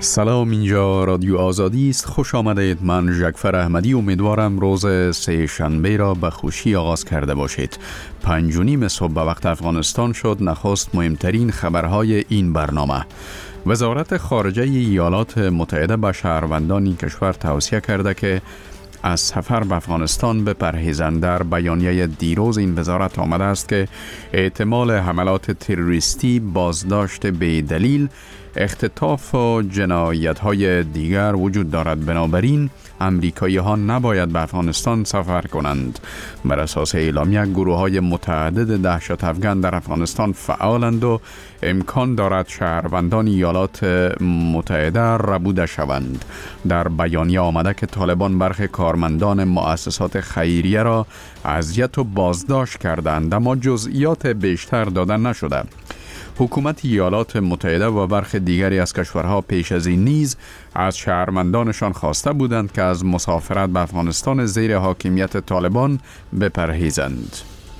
سلام، اینجا رادیو آزادی است. خوش آمدید. من ژکفر احمدی امیدوارم روز سه شنبه را به خوشی آغاز کرده باشید. 5:30 صبح به وقت افغانستان شد. نخست مهمترین خبرهای این برنامه. وزارت خارجه ایالات متحده به شهروندان این کشور توصیه کرده که از سفر به افغانستان بپرهیزند. در بیانیه دیروز این وزارت آمده است که احتمال حملات تروریستی، بازداشت به دلیل، اختطاف و جنایت‌های دیگر وجود دارد. بنابراین امریکایی‌ها نباید به افغانستان سفر کنند. بر اساس اعلامیه گروه‌های متعدد دهشت افکن در افغانستان فعالند و امکان دارد شهروندان ایالات متحده ربوده شوند. در بیانیه آمده که طالبان برخی کارمندان مؤسسات خیریه را اذیت و بازداشت کردند، اما جزئیات بیشتر داده نشده. حکومت ایالات متحده و برخی دیگری از کشورها پیش از این نیز از شهروندانشان خواسته بودند که از مسافرت به افغانستان زیر حاکمیت طالبان بپرهیزند.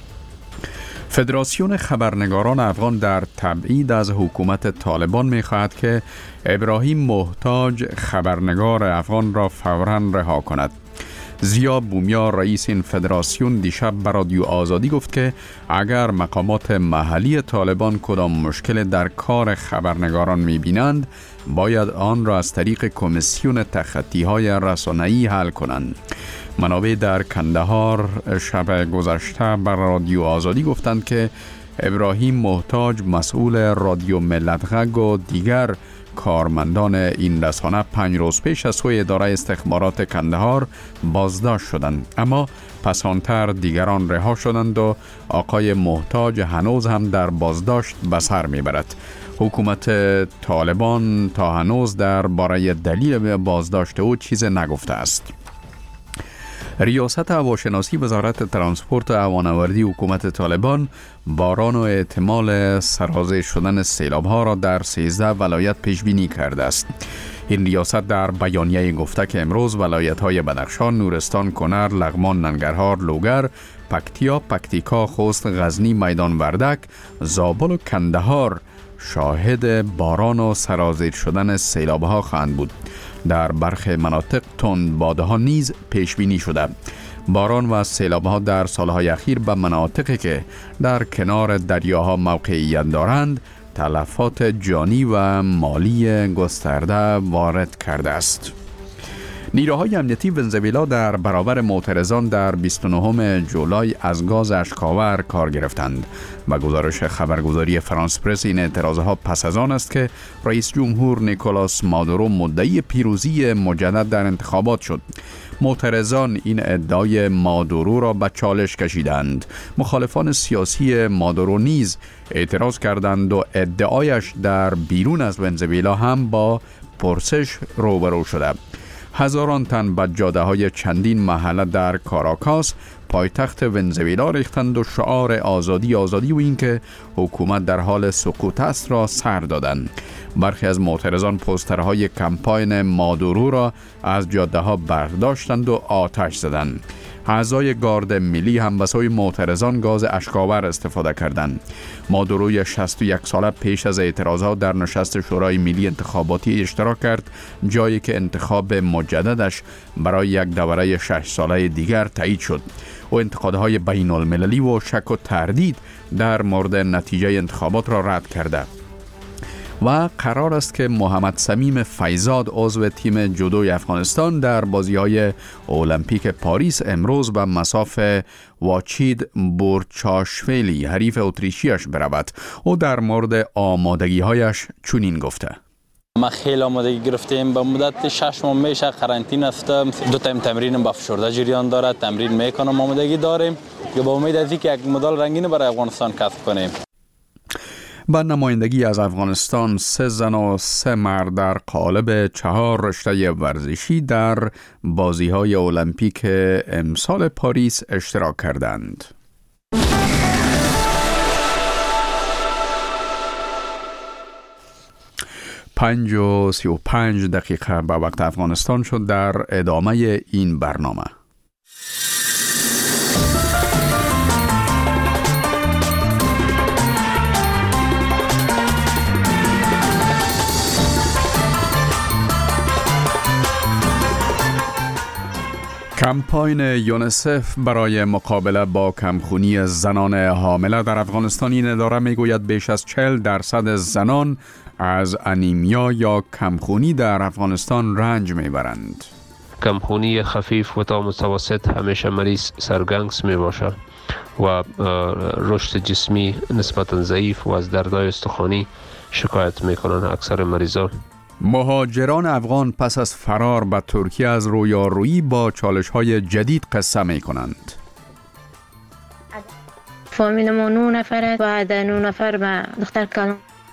فدراسیون خبرنگاران افغان در تبعید از حکومت طالبان می‌خواهد که ابراهیم محتاج خبرنگار افغان را فوراً رها کند. زیا بومیا رئیس این فدراسیون دیشب به رادیو آزادی گفت که اگر مقامات محلی طالبان کدام مشکل در کار خبرنگاران می‌بینند، باید آن را از طریق کمیسیون تخطی‌های رسانه‌ای حل کنند. منابع در کندهار شب گذشته بر رادیو آزادی گفتند که ابراهیم محتاج، مسئول رادیو ملت‌غ و دیگر کارمندان این رسانه 5 روز پیش از سوی اداره استخبارات کندهار بازداشت شدند، اما پسانتر دیگران رها شدند و آقای محتاج هنوز هم در بازداشت به سر میبرد. حکومت طالبان تا هنوز درباره دلیل بازداشت او چیز نگفته است. ریاست هواشناسی وزارت ترانسپورت و هوانوردی حکومت طالبان باران و احتمال سرازیر شدن سیلاب‌ها را در 13 ولایت پیش بینی کرده است. این ریاست در بیانیه گفته که امروز ولایت‌های بدخشان، نورستان، کنر، لغمان، ننگرهار، لوگر، پکتیا، پکتیکا، خوست، غزنی، میدان وردک، زابل و کندهار شاهد باران و سرازیر شدن سیلاب‌ها خواهند بود. در برخی مناطق تند بادها نیز پیش بینی شده. باران و سیلاب‌ها در سالهای اخیر به مناطقی که در کنار دریاها موقعیت دارند تلفات جانی و مالی گسترده وارد کرده است. نیروهای امنیتی ونزوئلا در برابر معترضان در 29 جولای از گاز اشک‌آور کار گرفتند. با گزارش خبرگزاری فرانس پرس این اعتراضها پس از آن است که رئیس جمهور نیکولاس مادورو مدعی پیروزی مجدد در انتخابات شد. معترضان این ادعای مادورو را به چالش کشیدند. مخالفان سیاسی مادورو نیز اعتراض کردند و ادعایش در بیرون از ونزوئلا هم با پرسش روبرو شده. هزاران تن به جاده‌های چندین محله در کاراکاس پایتخت ونزوئلا ریختند و شعار آزادی آزادی و اینکه حکومت در حال سقوط است را سر دادند. برخی از معترضان پوسترهای کمپاین مادورو را از جاده‌ها برداشتند و آتش زدند. اعضای گارد ملی هم به سوی معترضان گاز اشک‌آور استفاده کردند. مادوروی 61 ساله پیش از اعتراضات در نشست شورای ملی انتخاباتی اشتراک کرد، جایی که انتخاب مجددش برای یک دوره 6 ساله دیگر تایید شد. او انتقادهای بین المللی و شک و تردید در مورد نتیجه انتخابات را رد کرده و قرار است که محمد صمیم فیزاد عضو تیم جودوی افغانستان در بازی‌های المپیک پاریس امروز به مصاف واچید بورچاشویلی حریف اتریشیش برود. او در مورد آمادگی‌هایش چنین گفته: ما خیلی آمادگی گرفتیم. به مدت 6 ماه میشه قرنطینه هستم. 2 تایم تمرینم با فشرده جریان داره. تمرین میکنم، آمادگی داریم که با امید از اینکه یک مدال رنگین برای افغانستان کسب کنیم. با نمایندگی از افغانستان 3 زن و 3 مرد در قالب 4 رشته ورزشی در بازی‌های المپیک امسال پاریس اشتراک کردند. 5:35 به وقت افغانستان شد. در ادامه این برنامه کمپاین یونیسف برای مقابله با کمخونی زنان حامله در افغانستان این اداره میگوید بیش از 40% زنان از انیمیا یا کمخونی در افغانستان رنج میبرند. کمخونی خفیف و تا متوسط همیشه مریض سرگنگس می باشد و رشد جسمی نسبتا ضعیف و از دردهای استخوانی شکایت می کنند اکثر مریضان. مهاجران افغان پس از فرار به ترکیه از رویارویی با چالش‌های جدید قصه می‌کنند. فامیل ما 9 نفر است و در 9 نفر به دختر کلان.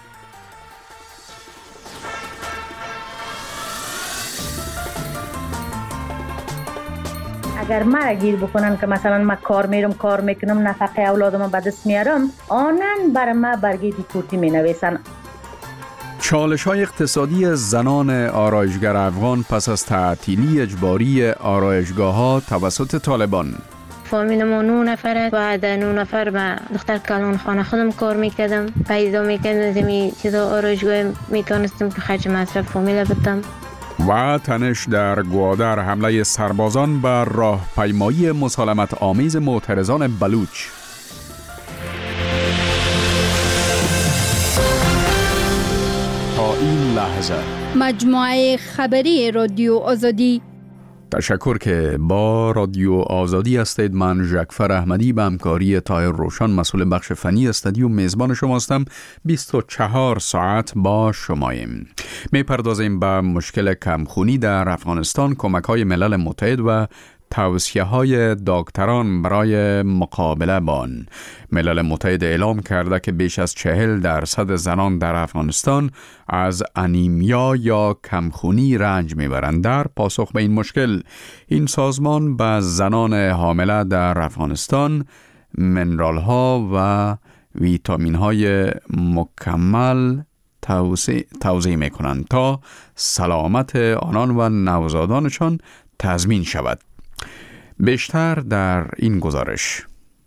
اگر مرا گیر بکنن که مثلا من کار میکنم نفقه اولادم به دست میارم، آنن برای ما برگه دیپورتی می نویسن. چالش‌های اقتصادی زنان آرایشگر افغان پس از تعطیلی اجباری آرایشگاه‌ها توسط طالبان. فامیل ما 9 نفر است و در 9 نفر به دختر کلان خانه خودم کار میکردم. پیدا میکردم می چیزا آرایشگاه میتونستم که خرج مصرف فامیل بدم. و تنش در گوادر، حمله سربازان بر راهپیمایی مسالمت آمیز معترضان بلوچ. تا این لحظه مجموعه خبری رادیو آزادی. تشکر که با رادیو آزادی هستید. من ژکفر احمدی به همکاری طاهر روشن مسئول بخش فنی استودیو میزبان شماستم. 24 ساعت با شماییم. میپردازیم به مشکل کمخونی در افغانستان، کمک‌های ملل متحد و توصیه‌های دکتران برای مقابله با آن. ملل متحد اعلام کرده که بیش از 40% زنان در افغانستان از انیمیا یا کمخونی رنج میبرند. در پاسخ به این مشکل، این سازمان به زنان حامله در افغانستان منرال‌ها و ویتامین‌های مکمل توزیع می‌کنند تا سلامت آنان و نوزادانشان تضمین شود. بیشتر در این گزارش.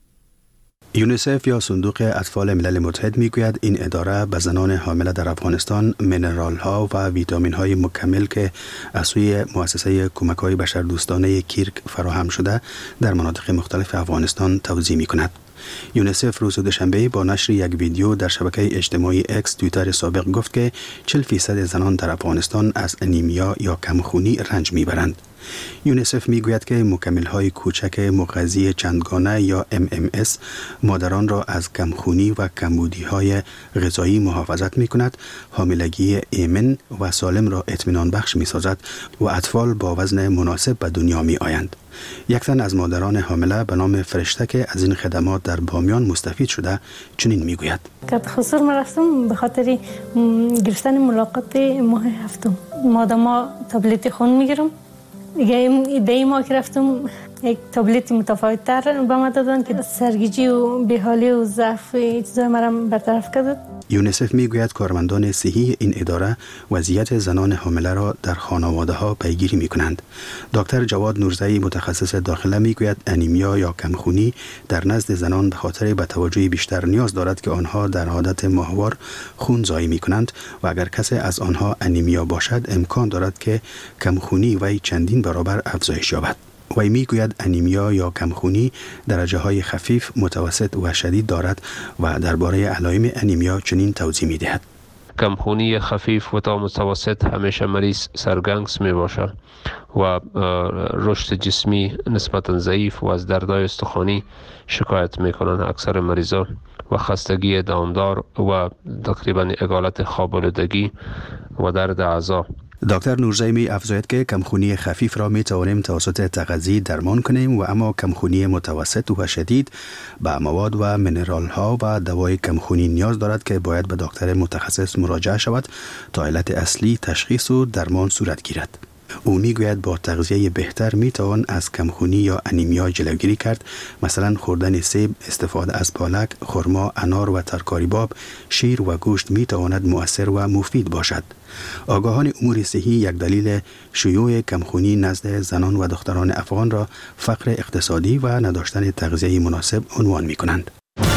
یونیسف یا صندوق اطفال ملل متحد میگوید این اداره به زنان حامله در افغانستان منرال ها و ویتامین های مکمل که از سوی مؤسسه کمک های بشردوستانه کیرک فراهم شده در مناطق مختلف افغانستان توزیع می کند. یونیسف روز دوشنبه با نشر یک ویدیو در شبکه اجتماعی اکس توییتر سابق گفت که 40% زنان در افغانستان از انیمیا یا کمخونی رنج میبرند. یونیسف میگوید که مکمل‌های کوچک مغذی چندگانه یا MMS مادران را از کمخونی و کمبودی‌های غذایی محافظت می‌کند، حاملگی ایمن و سالم را اطمینان بخش می‌سازد و اطفال با وزن مناسب به دنیا می‌آیند. یک تن از مادران حامله به نام فرشته که از این خدمات در بامیان مستفید شده چنین میگوید: خصوصا من رفتم به خاطر گرفتن ملاقات ماه هفتم. ماداما تابلت خون میگیرم. دیگه ایده ما که رفتم یک تابلت متفاوت تر به ما دادن که سرگیجی و بیحالی و ضعف چیزای مرا برطرف کرد. یونیسف میگوید کارمندان صحی این اداره وضعیت زنان حامله را در خانواده ها پیگیری می کنند. دکتر جواد نورزئی متخصص داخله میگوید انیمیا یا کمخونی در نزد زنان به خاطر به توجه بیشتر نیاز دارد که آنها در عادت ماهوار خون ضایع می کنند و اگر کسی از آنها انیمیا باشد امکان دارد که کمخونی وی چندین برابر افزایش یابد. وی میگوید انیمیا یا کمخونی درجه های خفیف، متوسط و شدید دارد و درباره علائم انیمیا چنین توضیح می دهد: کمخونی خفیف و تا متوسط همیشه مریض سرگنگس می باشد و رشد جسمی نسبتا ضعیف و از دردهای استخوانی شکایت می کنند اکثر مریضان و خستگی دامدار و تقریبا اگالت خواب‌آلودگی و درد اعضا. دکتر نورزئی می افزاید که کمخونی خفیف را می توانیم توسط تغذیه درمان کنیم و اما کمخونی متوسط و شدید به مواد و منرال ها و دوای کمخونی نیاز دارد که باید به دکتر متخصص مراجعه شود تا علت اصلی تشخیص و درمان صورت گیرد. او میگوید با تغذیه بهتر میتوان از کمخونی یا انیمیا جلوگیری کرد، مثلا خوردن سیب، استفاده از پالک، خرما، انار و ترکاری باب، شیر و گوشت میتواند مؤثر و مفید باشد. آگاهان امور صحی یک دلیل شیوع کمخونی نزد زنان و دختران افغان را فقر اقتصادی و نداشتن تغذیه مناسب عنوان میکنند.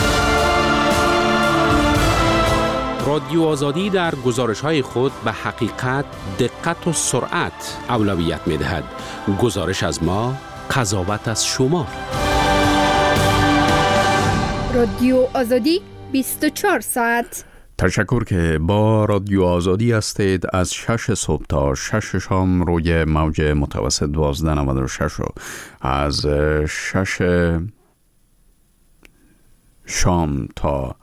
رادیو آزادی در گزارش‌های خود به حقیقت، دقت و سرعت اولویت می‌دهد. گزارش از ما قضاوت از شما. رادیو آزادی 24 ساعت. تشکر که با رادیو آزادی هستید. از 6 صبح تا 6 شام روی موج متوسط 1296 و از 6 شام تا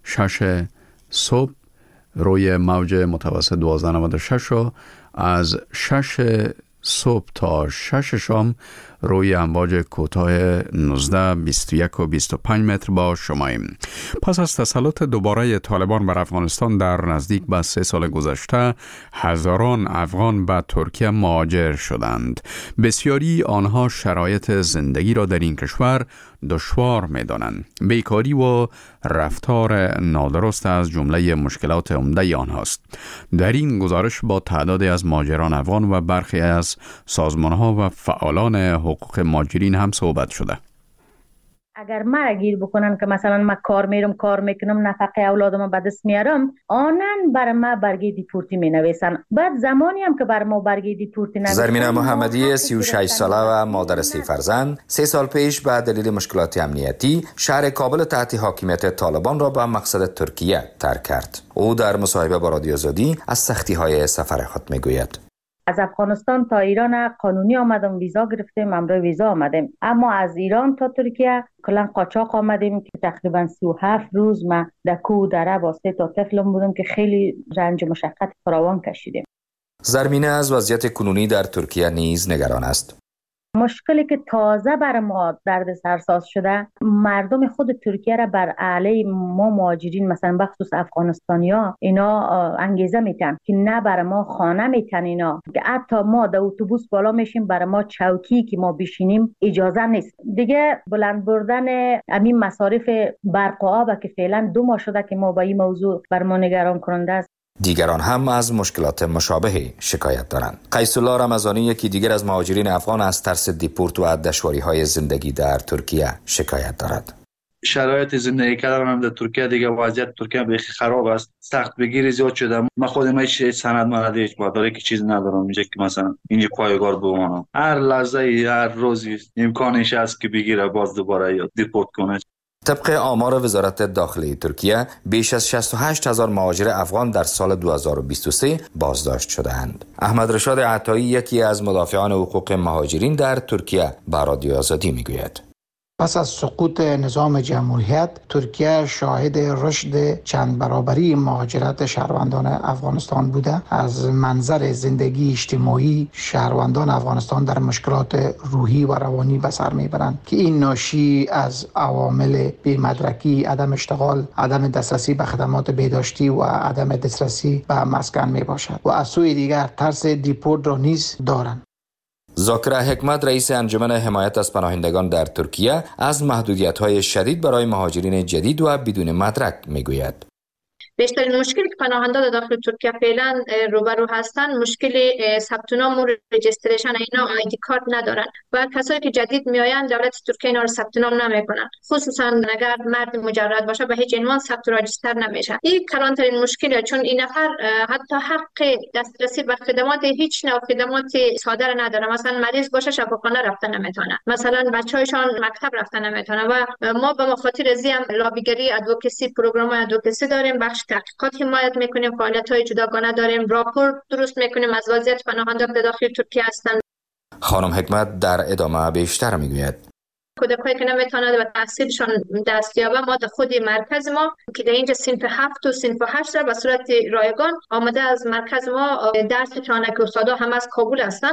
6 صبح روی موج متوسط 1296 و از 6 صبح تا 6 شام روی امواج کوتاه 19 21 و 25 متر با شماییم. پس از تسلط دوباره طالبان بر افغانستان در نزدیک به 3 سال گذشته، هزاران افغان به ترکیه مهاجر شدند. بسیاری آنها شرایط زندگی را در این کشور دشوار می‌دانند. بیکاری و رفتار نادرست از جمله مشکلات عمده آنهاست. در این گزارش با تعدادی از مهاجران افغان و برخی از سازمان‌ها و فعالان حقوق مهاجرین هم صحبت شده. اگر مرا گیر بکنن که مثلا من کار میکنم نفقه اولادم به دست میارم، آنن بر ما برگه دیپورتی می نویسن. بعد زمانی هم که بر ما برگه دیپورتی نویسن. زرمینه محمدی 36 ساله و مادر 3 فرزند 3 سال پیش به دلیل مشکلات امنیتی شهر کابل تحت حاکمیت طالبان را به مقصد ترکیه ترک کرد. او در مصاحبه با رادیو آزادی از سختی‌های سفر خود میگوید. از افغانستان تا ایران قانونی آمدم، ویزا گرفتیم، امروز ویزا آمدیم، اما از ایران تا ترکیه کلا قاچاق آمدیم که تقریبا 37 روز ما در کوه دره واسطه تا طفلم بودم که خیلی رنج و مشقت فراوان کشیدیم. زرمینه از وضعیت کنونی در ترکیه نیز نگران است. مشکلی که تازه بر ما درد سرساز شده، مردم خود ترکیه را بر علیه ما مهاجرین مثلا بخصوص افغانستانیا اینا انگیزه میتن که نه بر ما خانه میتن، اینا که حتی ما در اتوبوس بالا میشیم بر ما چوکی که ما بشینیم اجازه نیست. دیگه بلند بردن همین مصارف برق و آب که فعلا 2 ماه شده که ما با این موضوع بر ما نگران کننده است. دیگران هم از مشکلات مشابهی شکایت دارند. قیس الله رمضانی یکی دیگر از مهاجرین افغان از ترس دیپورت و دشواری‌های زندگی در ترکیه شکایت دارد. شرایط زندگی کردن هم در ترکیه دیگه وضعیت ترکیه بخی خراب است. سخت بگیری زیاد شده. من خودم هیچ سند مندی هیچ مدارکی که چیز ندارم اینجا که مثلا اینجا پایگار بمانم. هر لحظه هر روزی امکانش هست که بگیره باز دوباره یا دیپورت کنه. طبق آمار وزارت داخلی ترکیه بیش از 68,000 مهاجر افغان در سال 2023 بازداشت شده‌اند. احمد رشاد عطایی یکی از مدافعان حقوق مهاجرین در ترکیه به رادیو آزادی میگوید. پس از سقوط نظام جمهوریت، ترکیه شاهد رشد چند برابری مهاجرت شهروندان افغانستان بوده. از منظر زندگی اجتماعی، شهروندان افغانستان در مشکلات روحی و روانی به سر میبرند که این ناشی از عوامل بی‌مدرکی، عدم اشتغال، عدم دسترسی به خدمات بهداشتی و عدم دسترسی به مسکن میباشد و از سوی دیگر ترس دیپورت را نیز دارند. ذاکر حکمت رئیس انجمن حمایت از پناهندگان در ترکیه از محدودیت‌های شدید برای مهاجرین جدید و بدون مدرک میگوید. بیشترین مشکلی که پناهنده در داخل ترکیه فعلا روبرو هستند مشکل ثبت نام و رجیستریشن، اینا آیدی کارت ندارن و کسایی که جدید میآیند دولت ترکیه اینا رو ثبت نام نمیکنن، خصوصا اگر مرد مجرد باشه به هیچ عنوان ثبت و رجیستر نمیشه. این کلانترین مشکله، چون این نفر حتی حق دسترسی به خدمات هیچ نوع خدمات ساده نداره. مثلا مریض باشه شفاخانه رفتن نمیتونه، مثلا بچه‌هایشان مکتب رفتن نمیتونه و ما به مخاطر ازی هم لابیگری ادوکسی پروگرام ادوکسی داریم، بخش تحقیقات حمایت میکنیم، فعالیت‌های جداگانه داریم، راپور درست میکنیم از وضعیت پناهندگان در داخل ترکیه هستند. خانم حکمت در ادامه بیشتر میگوید. کودکایی که نمیتونند به تحصیلشان دستیابه، ما در خود مرکز ما که در اینجا صنف 7 و صنف 8 را به صورت رایگان آمده از مرکز ما درس میتونه که استادا هم از کابل هستن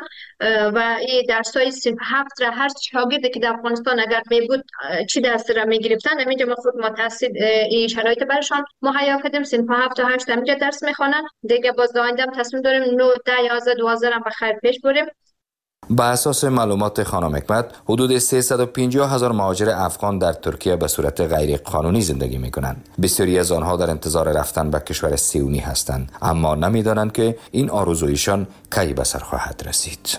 و این درسای صنف 7 را هر شاگردی که در افغانستان اگر میبود چی درس را میگرفتن اینجا ما خود ما تحصیل این شرایط برشان مهیا کردیم. صنف 7 تا 8 اینجا درس میخوانن دیگه. باز آینده هم تصمیم داریم 9 10 11 12 هم به خیر پیش بریم. با اساس معلومات خانم حکمت حدود 350,000 مهاجر افغان در ترکیه به صورت غیر قانونی زندگی می کنند. بسیاری از آنها در انتظار رفتن به کشور صهیونی هستند، اما نمی‌دانند که این آرزویشان کی به سر خواهد رسید.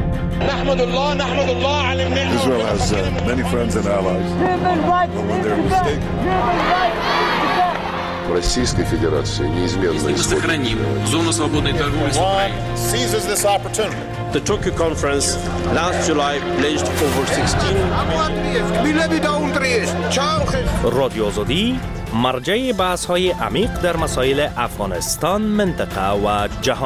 نحمد الله على النعمة. Israel has many friends and allies. But when they're mistaken, Российской Федерации неизменно сохраним зону свободной торговли с Украиной. Seizes this opportunity. The Tokyo conference last July pledged over 16 رادیو آزادی مرجع بحث‌های عمیق در مسائل افغانستان، منطقه و جهان.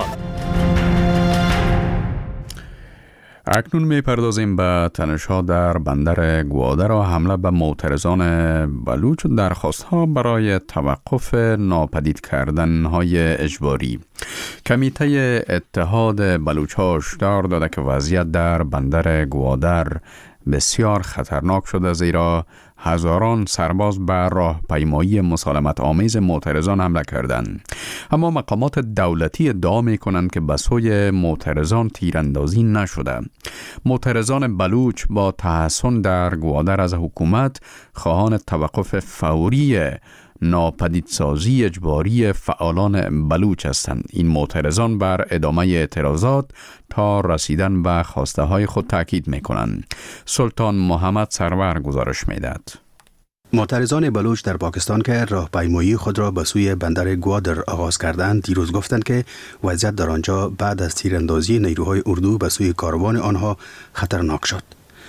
اکنون میپردازیم به تنش‌ها در بندر گوادر و حمله به معترضان بلوچ و درخواست‌ها برای توقف ناپدید کردن‌های اجباری. کمیته اتحاد بلوچ‌ها هشدار داده که وضعیت در بندر گوادر بسیار خطرناک شده، زیرا هزاران سرباز بر راهپیمایی مسالمت آمیز معترضان حمله کردند. اما مقامات دولتی ادعا می‌کنند که به سوی معترضان تیراندازی نشده. معترضان بلوچ با تحصن در گوادر از حکومت خواهان توقف فوری ناپدیدسازی اجباری فعالان بلوچ هستند. این معترضان بر ادامه اعتراضات تا رسیدن به خواسته های خود تاکید میکنند. سلطان محمد سرور گزارش میدهد. معترضان بلوچ در پاکستان که راهپیمایی خود را به سوی بندر گوادر آغاز کردند دیروز گفتند که وضعیت در آنجا بعد از تیراندازی نیروهای اردو به سوی کاروان آنها خطرناک شد.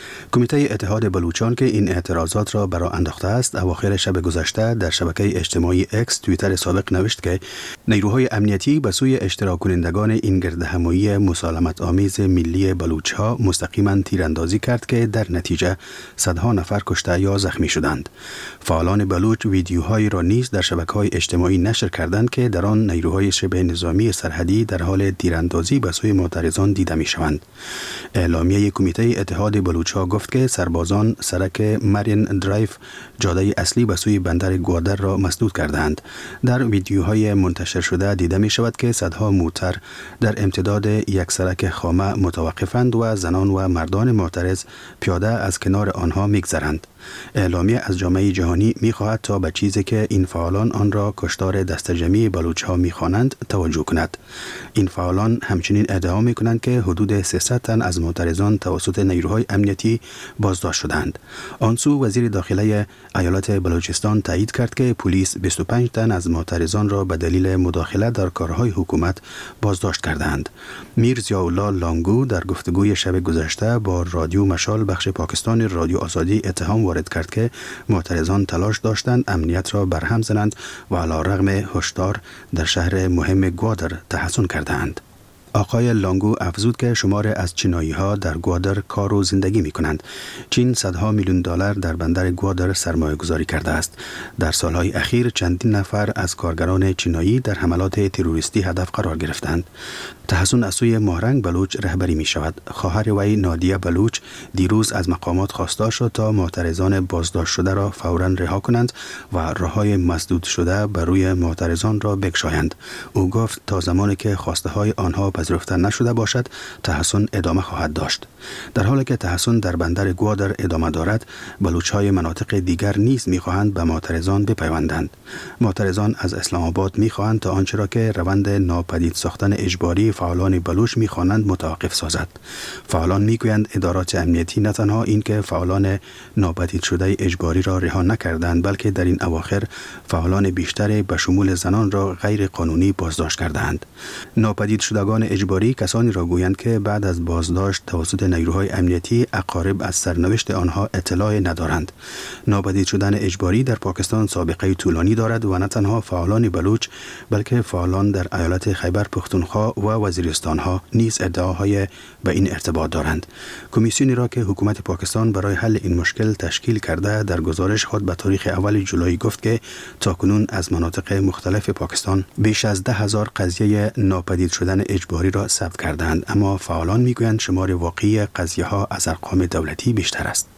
کمیته اتحاد بلوچان که این اعتراضات را برا انداخته است اواخر شب گذشته در شبکه اجتماعی اکس توییتر سابق نوشت که نیروهای امنیتی به سوی اشتراک کنندگان این گردهمایی مسالمت آمیز ملی بلوچ‌ها مستقیما تیراندازی کرد که در نتیجه صدها نفر کشته یا زخمی شدند. فعالان بلوچ ویدیوهایی را نیز در شبکه‌های اجتماعی نشر کردند که در آن نیروهای شبه نظامی سرحدی در حال تیراندازی به سوی معترضان دیده می‌شوند. اعلامیه کمیته اتحاد بلوچ‌ها گفت که سربازان سرک مرین درایو جاده اصلی به سوی بندر گوادر را مسدود کردند. در ویدیوهای منتشر شده دیده می شود که صدها موتر در امتداد یک سرک خامه متوقفند و زنان و مردان معترض پیاده از کنار آنها می‌گذرند. اعلامیه از جامعه جهانی می‌خواهد تا به چیزی که این فعالان آن را کشتار دست جمعی بلوچ‌ها می‌خوانند توجه کند. این فعالان همچنین ادعا می‌کنند که حدود 300 تن از معترضان توسط نیروهای امنیتی بازداشت شدند. آن سو وزیر داخله ایالت بلوچستان تایید کرد که پلیس 25 تن از معترضان را به دلیل مداخله در کارهای حکومت بازداشت کردند. میر ضیاءالله لانگو در گفتگوی شب گذشته با رادیو مشال بخش پاکستان رادیو آزادی اتهام وارد کرد که معترضان تلاش داشتند امنیت را برهم زنند و علیرغم هشدار در شهر مهم گوادر تحصن کردند. آقای لانگو افزود که شمار از چینایی‌ها در گوادر کار و زندگی می‌کنند. چین صدها میلیون دلار در بندر گوادر سرمایه‌گذاری کرده است. در سالهای اخیر چندین نفر از کارگران چینایی در حملات تروریستی هدف قرار گرفتند. تحصن از سوی ماهرنگ بلوچ رهبری می شود. خواهر وی نادیه بلوچ دیروز از مقامات خواسته شد تا معترضان بازداشت شده را فوراً رها کنند و راههای مسدود شده بر روی معترضان را بگشایند. او گفت تا زمانی که خواسته های آنها پذیرفته نشده باشد تحصن ادامه خواهد داشت. در حالی که تحصن در بندر گوادر ادامه دارد، بلوچ های مناطق دیگر نیز می خواهند به معترضان بپیوندند. معترضان از اسلام آباد می خواهند تا آنچه را که روند ناپدید ساختن اجباری فعالان بلوچ می‌خوانند متوقف سازد. فعالان می‌گویند ادارات امنیتی نه تنها اینکه فعالان ناپدید شده اجباری را رها نکردند، بلکه در این اواخر فعالان بیشتر به شمول زنان را غیر قانونی بازداشت کردند. ناپدید شدگان اجباری کسانی را گویند که بعد از بازداشت توسط نیروهای امنیتی اقارب از سرنوشت آنها اطلاع ندارند. ناپدید شدن اجباری در پاکستان سابقه طولانی دارد و نه تنها فعالان بلوچ بلکه فعالان در ایالت خیبر پختونخوا و وزیرستان‌ها نیز ادعاهای به این ارتباط دارند. کمیسیونی را که حکومت پاکستان برای حل این مشکل تشکیل کرده در گزارش خود به تاریخ اول جولای گفت که تاکنون از مناطق مختلف پاکستان بیش از 10,000 قضیه ناپدید شدن اجباری را ثبت کردند، اما فعالان میگویند شمار واقعی قضیه‌ها از ارقام دولتی بیشتر است.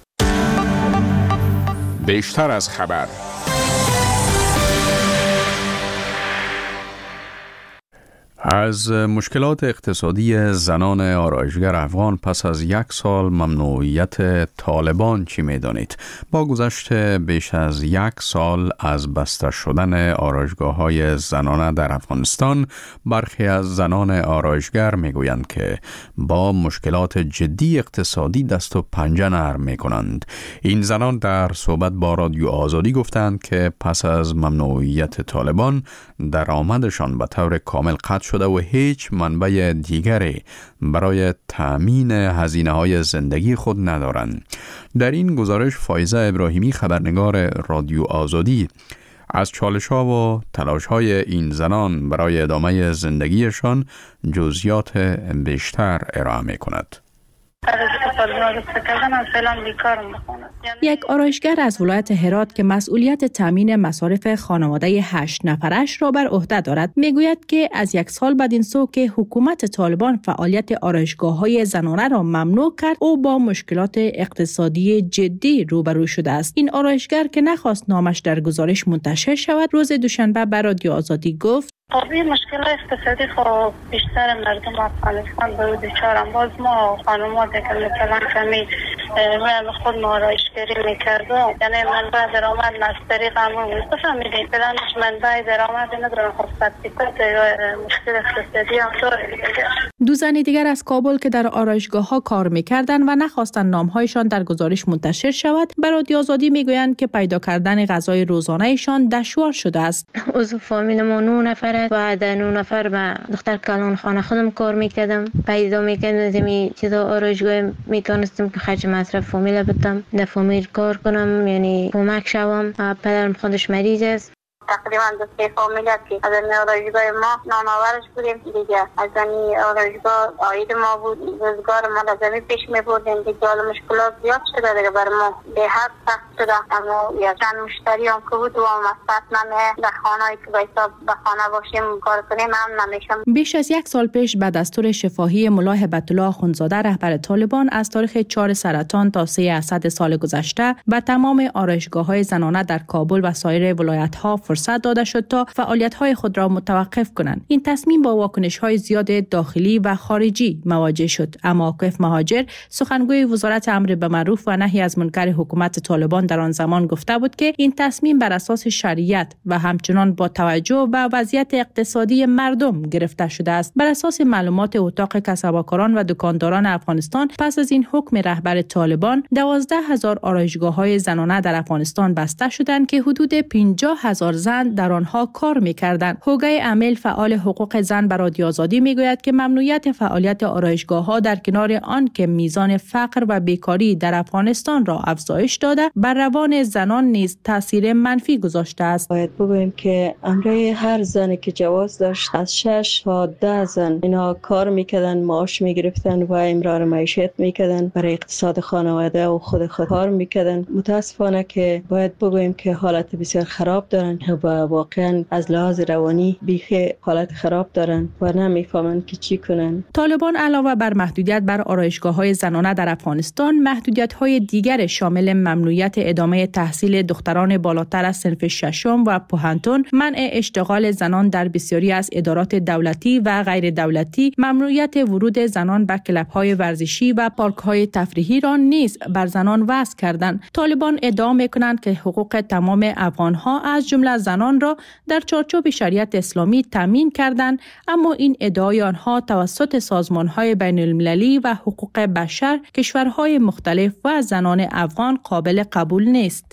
بیشتر از خبر. از مشکلات اقتصادی زنان آرایشگر افغان پس از 1 سال ممنوعیت طالبان چی می‌دانید؟ با گذشت بیش از 1 سال از بسته شدن آرایشگاه‌های زنانه در افغانستان، برخی از زنان آرایشگر می‌گویند که با مشکلات جدی اقتصادی دست و پنجه نرم می‌کنند. این زنان در صحبت با رادیو آزادی گفتند که پس از ممنوعیت طالبان درآمدشان به طور کامل قطع شده و هیچ منبع دیگری برای تأمین هزینه‌های زندگی خود ندارند. در این گزارش فایزه ابراهیمی، خبرنگار رادیو آزادی، از چالش‌ها و تلاش‌های این زنان برای ادامه زندگیشان جزئیات بیشتر ارائه می‌کند. یک آرایشگر از ولایت هرات که مسئولیت تامین مصارف خانواده 8 نفرش را بر عهده دارد میگوید که از 1 سال بعد این سو که حکومت طالبان فعالیت آرایشگاه‌های زنانه را ممنوع کرد، او با مشکلات اقتصادی جدی روبرو شده است. این آرایشگر که نخواست نامش در گزارش منتشر شود، روز دوشنبه به رادیو آزادی گفت: این مشکل اقتصادی خب بیشتر مردم افغانستان باید دچارن. باز ما خانم‌ها که مثلا کمی خود ما آرایشگری میکردم، یعنی منبع درآمد از طریق همون بفهمیدیم پلانش منبع درآمد ندارن. خب مشکل اقتصادی هم داره. دو زن دیگر از کابل که در آرایشگاه‌ها کار میکردند و نخواستند نام‌هایشان در گزارش منتشر شود، به رادیو آزادی میگویند که پیدا کردن غذای روزانه‌شان دشوار شده است. عضو فامیل ما 9 نفر و در 9 نفر به دختر کلان خانه خودم کار میکردم. پیدا میکردم می چیزا آرایشگاه میتونستم که خرج مصرف فامیل بدم، در فامیل کار کنم، یعنی کمک شوم. پدرم خودش مریض است. تقریبا 2 فامیلیت که از این آرایشگاه ما نامآورش بودیم دیگه. از این آرایشگاه آید ما بود، روزگار ما لازمی پیش می بردیم دیگه. حالا مشکلات زیاد شده دیگه بر ما، به حد سخت شده. اما یا چند مشتری هم که بود و مصرف نمه در خانه‌ای که باید به خانه باشیم کار کنیم هم نمیشم. بیش از 1 سال پیش به دستور شفاهی ملا هبت الله اخوندزاده رهبر طالبان از تاریخ 4 سرطان تا 3 اسد سال گذشته به تمام آرایشگاه‌های زنانه در کابل و سایر ولایت‌ها فرصت داده شد تا فعالیت‌های خود را متوقف کنند. این تصمیم با واکنش‌های زیاد داخلی و خارجی مواجه شد. اما عاکف مهاجر، سخنگوی وزارت امر بالمعروف و نهی از منکر حکومت طالبان در آن زمان گفته بود که این تصمیم بر اساس شریعت و همچنان با توجه به وضعیت اقتصادی مردم گرفته شده است. بر اساس معلومات اتاق کسبکاران و دکانداران افغانستان، پس از این حکم رهبر طالبان 12,000 آرایشگاه‌های زنانه در افغانستان بسته شدند که حدود 50,000 زن در آنها کار می‌کردند. هوگه امیل، فعال حقوق زن، به رادیو آزادی میگوید که ممنوعیت فعالیت آرایشگاه‌ها در کنار آن که میزان فقر و بیکاری در افغانستان را افزایش داده، بر روان زنان نیز تاثیر منفی گذاشته است. باید بگوییم که امروی هر زنی که جواز داشت از 6 تا 10 زن اینا کار میکردن، معاش میگرفتن و امرار معیشت میکردن، برای اقتصاد خانواده و خود کار میکردن. متاسفانه که باید بگوییم که حالت بسیار خراب دارن و واقعا از لحاظ روانی بیخی حالت خراب دارن و نمیفهمن که چی کنن. طالبان علاوه بر محدودیت بر آرایشگاه‌های زنانه در افغانستان، محدودیت‌های دیگر شامل ممنوعیت ادامه تحصیل دختران بالاتر از صنف 6 و پوهنتون، منع اشتغال زنان در بسیاری از ادارات دولتی و غیر دولتی، ممنوعیت ورود زنان به کلب‌های ورزشی و پارک‌های تفریحی را نیز بر زنان وضع کردند. طالبان ادعا می‌کنند که حقوق تمام افغان‌ها از جمله زنان را در چارچوب شریعت اسلامی تامین کردند، اما این ادعای آنها توسط سازمان‌های بین‌المللی و حقوق بشر کشورهای مختلف و زنان افغان قابل قبول نیست.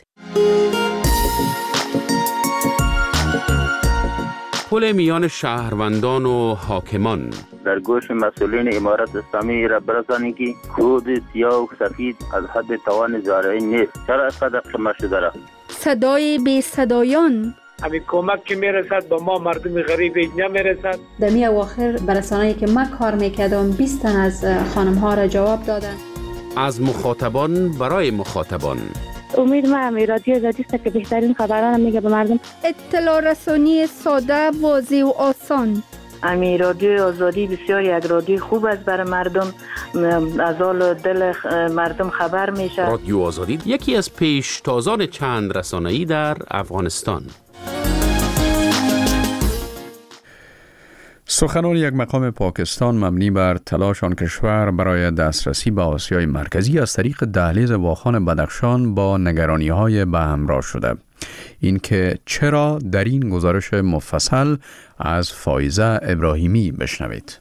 پل میان شهروندان و حاکمان در گوش مسئولین امارت اسلامی را برسانید که کود سیاه و سفید از حد توان زارعی نیست. چرا اینقدر خمه شده را؟ صدای بی صدایان، همین کمک که میرسد به ما مردم غریب نمیرسد. در می اواخر برسانه‌ای که من کار میکردم 20 تن از خانم ها را جواب دادن. از مخاطبان برای مخاطبان. امید ما رادیو آزادی است که بهترین خبران میگه به مردم. اطلاع رسانی ساده، واضح و آسان. امی رادیو آزادی بسیار یک رادیو خوب است برای مردم، از حال دل مردم خبر میشه. رادیو آزادی یکی از پیشتازان چند رسانه‌ای در افغانستان. سخنان یک مقام پاکستان مبنی بر تلاش آن کشور برای دسترسی به آسیای مرکزی از طریق دهلیز واخان بدخشان با نگرانی‌های به همراه شده. این که چرا در این گزارش مفصل از فایزه ابراهیمی بشنوید.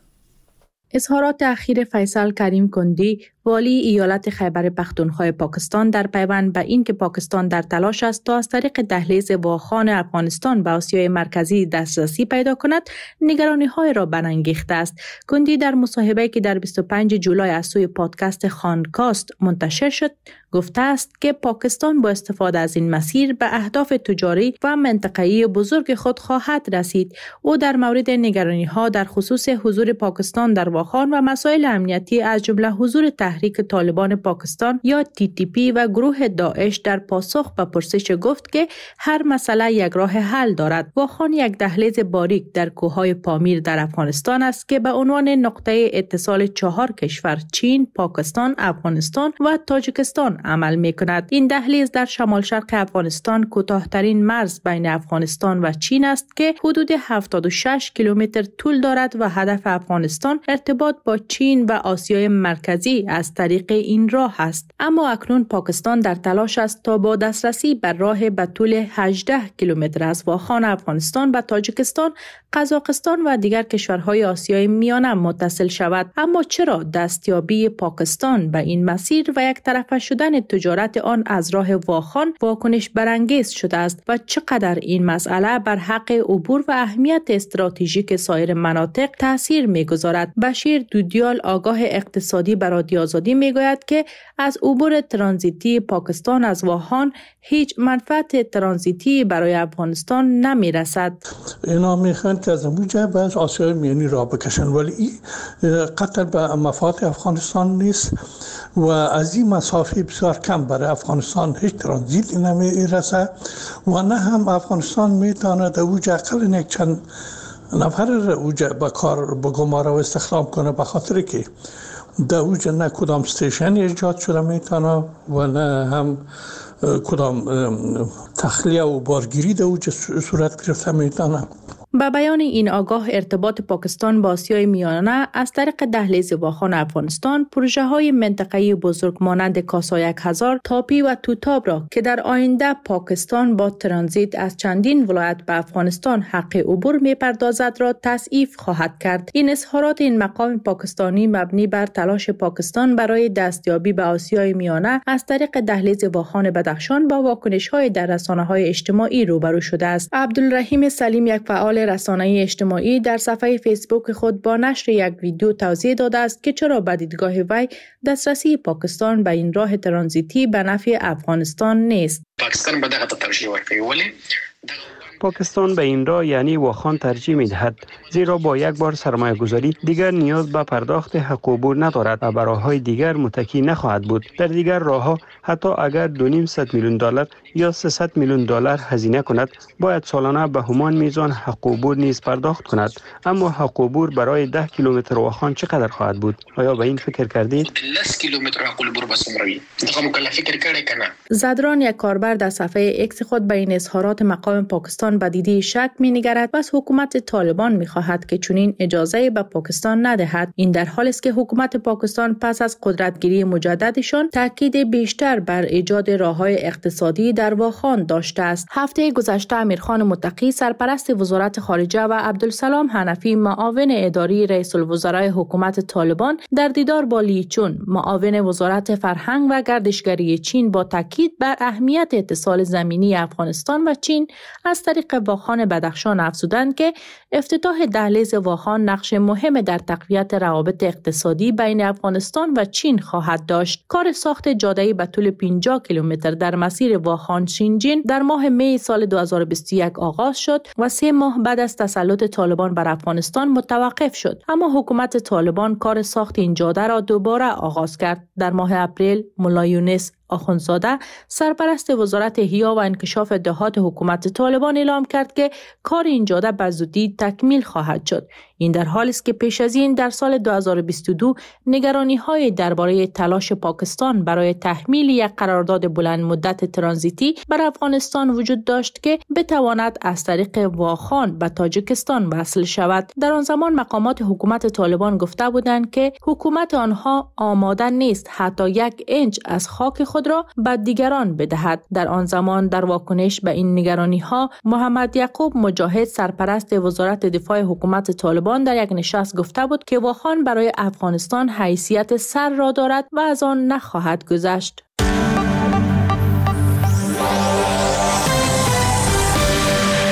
اظهارات اخیر فیصل کریم کندی والی ایالت خیبر پختونخوا پاکستان در پیوند به این که پاکستان در تلاش است تا از طریق دهلیز واخان افغانستان به آسیای مرکزی دسترسی پیدا کند نگرانی‌های را برانگیخته است. کندی در مصاحبه‌ای که در 25 جولای از سوی پادکست خانکاست منتشر شد گفته است که پاکستان با استفاده از این مسیر به اهداف تجاری و منطقه‌ای بزرگ خود خواهد رسید. او در مورد نگرانی‌ها در خصوص حضور پاکستان در واخان و مسائل امنیتی از جمله حضور تحریک طالبان پاکستان یا TTP و گروه داعش در پاسخ به پرسش گفت که هر مسئله یک راه حل دارد. واخان یک دهلیز باریک در کوههای پامیر در افغانستان است که به عنوان نقطه اتصال 4 کشور چین، پاکستان، افغانستان و تاجیکستان عمل می کند. این دهلیز در شمال شرق افغانستان کوتاه‌ترین مرز بین افغانستان و چین است که حدود 76 کیلومتر طول دارد و هدف افغانستان ارتباط با چین و آسیای مرکزی از طریق این راه است. اما اکنون پاکستان در تلاش است تا با دسترسی بر راه به طول 18 کیلومتر از واخان افغانستان به تاجیکستان، قزاقستان و دیگر کشورهای آسیای میانه متصل شود. اما چرا دستیابی پاکستان به این مسیر و یک طرفه شدن تجارت آن از راه واخان واکنش برانگیز شده است و چقدر این مسئله بر حق عبور و اهمیت استراتژیک سایر مناطق تاثیر می‌گذارد؟ بشیر دودیال آگاه اقتصادی بر رادیو آزادی میگوید که از عبور ترانزیتی پاکستان از واخان هیچ منفعت ترانزیتی برای افغانستان نمیرسد. اینا میخوان که از اونجا به آسیای میانی را بکشن، ولی قطر به مفاد افغانستان نیست و از این مسافه بسیار کم برای افغانستان هیچ ترانزیتی نمیرسه و نه هم افغانستان میتواند اوجه اقل یک چند نفر اوجه به کار بگماره و استخدام کنه، به خاطر که در اوجه نه کدام استیشن ایجاد شده میتونه و نه هم کدام تخلیه و بارگیری در اوجه صورت گرفته میتونه. با بیان این آگاه، ارتباط پاکستان با آسیای میانه از طریق دهلیز واخان افغانستان پروژه‌های منطقه‌ای بزرگ مانند کاسا 1000، تاپی و توتاب را که در آینده پاکستان با ترانزیت از چندین ولایت به افغانستان حق عبور می‌پردازد را تضعیف خواهد کرد. این اظهارات این مقام پاکستانی مبنی بر تلاش پاکستان برای دستیابی به آسیای میانه از طریق دهلیز واخان بدخشان با واکنش‌های در رسانه‌های اجتماعی روبرو شده است. عبدالرحیم سلیم، یک فعال رسانه‌ای اجتماعی، در صفحه فیسبوک خود با نشر یک ویدیو توضیح داده است که چرا به دیدگاه وی دسترسی پاکستان به این راه ترانزیتی به نفع افغانستان نیست. پاکستان به دغه ترجیح ورکوي، ولی پاکستان به این راه یعنی واخان ترجیح می‌دهد، زیرا با یک بار سرمایه گذاری دیگر نیاز به پرداخت حق عبور ندارد و به راه‌های دیگر متکی نخواهد بود. در دیگر راه‌ها حتی اگر 2.5 میلیون دلار یا 300 میلیون دلار هزینه کند، باید سالانه به همان میزان حق عبور نیز پرداخت کند. اما حق عبور برای 10 کیلومتر واخان چقدر خواهد بود؟ آیا به این فکر کردید؟ 10 کیلومتر حق عبور بسمروي دغه مکلف فکر کړی کنه. زدران، یک کاربر، در صفحه ایکس خود به این اظهارات مقام پاکستان به دیده شک می‌نگرد و از حکومت طالبان می‌خواهد که چنین اجازه به پاکستان ندهد. این در حالی است که حکومت پاکستان پس از قدرتگیری مجددشان تاکید بیشتر بر ایجاد راه‌های اقتصادی در واخان داشته است. هفته گذشته امیرخان متقی، سرپرست وزارت خارجه، و عبدالسلام حنفی، معاون اداری رئیس الوزراء حکومت طالبان، در دیدار با لی چون، معاون وزارت فرهنگ و گردشگری چین، با تاکید بر اهمیت اتصال زمینی افغانستان و چین از طریق واخان بدخشان افزودند که افتتاح دهلیز واخان نقش مهم در تقویت روابط اقتصادی بین افغانستان و چین خواهد داشت. کار ساخت جاده‌ای به طول 50 کیلومتر در مسیر واخان شینجین در ماه می سال 2021 آغاز شد و 3 ماه بعد از تسلط طالبان بر افغانستان متوقف شد. اما حکومت طالبان کار ساخت این جاده را دوباره آغاز کرد. در ماه اپریل ملا یونس آخوندزاده، سرپرست وزارت احیا و انکشاف دهات حکومت طالبان، اعلام کرد که کار این جاده به زودی تکمیل خواهد شد. این در حالی است که پیش از این در سال 2022 نگرانی‌های درباره تلاش پاکستان برای تحمیل یک قرارداد بلند مدت ترانزیتی بر افغانستان وجود داشت که بتواند از طریق واخان به تاجیکستان وصل شود. در آن زمان مقامات حکومت طالبان گفته بودند که حکومت آنها آماده نیست حتی 1 اینچ از خاک خود را به دیگران بدهد. در آن زمان در واکنش به این نگرانی‌ها محمد یعقوب مجاهد سرپرست وزارت دفاع حکومت طالبان در یک نشست گفته بود که واخان برای افغانستان حیثیت سر را دارد و از آن نخواهد گذشت.